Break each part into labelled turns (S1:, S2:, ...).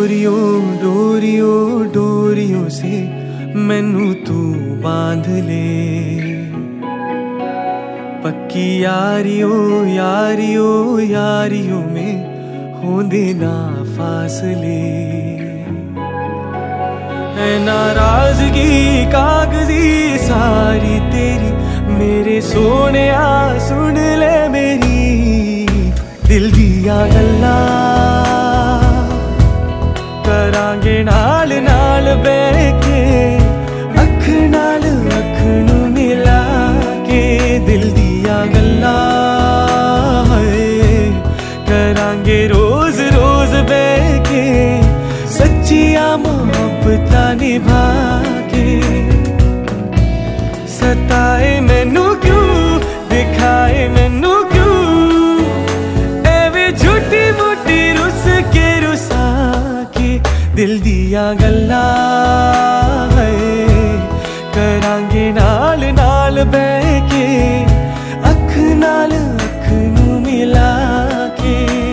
S1: डोरियो डोरियो डोरियो से मैनू तू बांध ले, पक्की यारियो यारियो यारियो में होंदे ना फासले। है नाराजगी कागजी सारी तेरी, मेरे सोने सुन ले मेरी दिल दिया गल्ला। करांगे नाल नाल बैठ के, अख नाल अख नू मिला के दिल दिया गल्ला। करांगे रोज रोज बैठ के, सच्चिया मोहब्बत निभा के। सताए मैनू क्यों, दिखाए मैनू क्यों, एवे झूठी मूठी रुस के रुसा के दिल दिया गल्ला। करांगे नाल नाल बह के, अख नाल अख नू मिला के।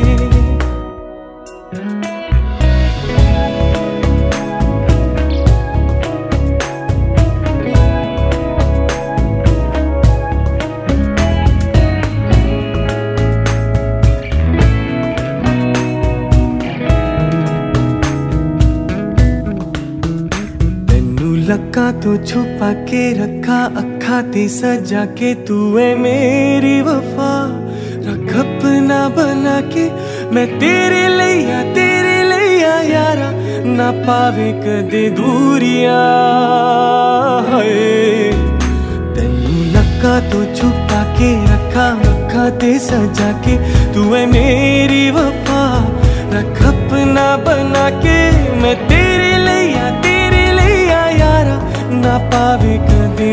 S1: लक्का तो छुपा के रखा, अखा ते सजा के तू है मेरी वफा। रख अपना बना के मैं तेरे लिया यारा, ना पावे कदे दूरिया। तेनू लक्का तो छुपा के रखा, अखा ते सजा के तू है मेरी वफा। रख अपना बना के मैं तेरे लिया यारा, ना पावे कदे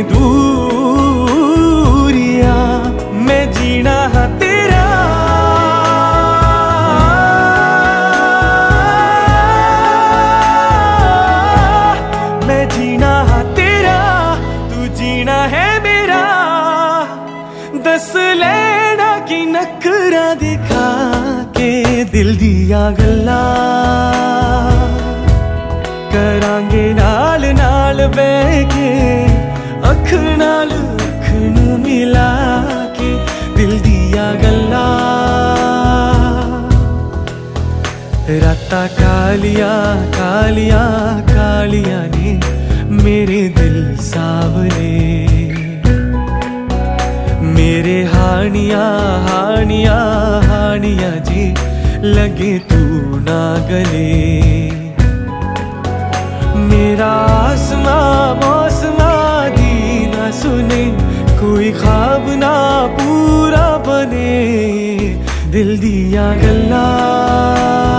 S1: दूरिया। मैं जीना हाँ तेरा, मैं जीना हाँ तेरा, तू जीना है मेरा। दस लेना की नखरा दिखा के दिल दिया गल्ला। करांगे नाल नाल बह के, अख नाल अख नू मिला के दिल दिया गल्ला। रातां कालिया कालिया कालिया ने मेरे दिल सावले, मेरे हानिया हानिया हानिया जी लगे तू ना गले। मेरा आसमां मौसमा दी ना सुने, कोई ख्वाब ना पूरा बने दिल दिया गल्ला।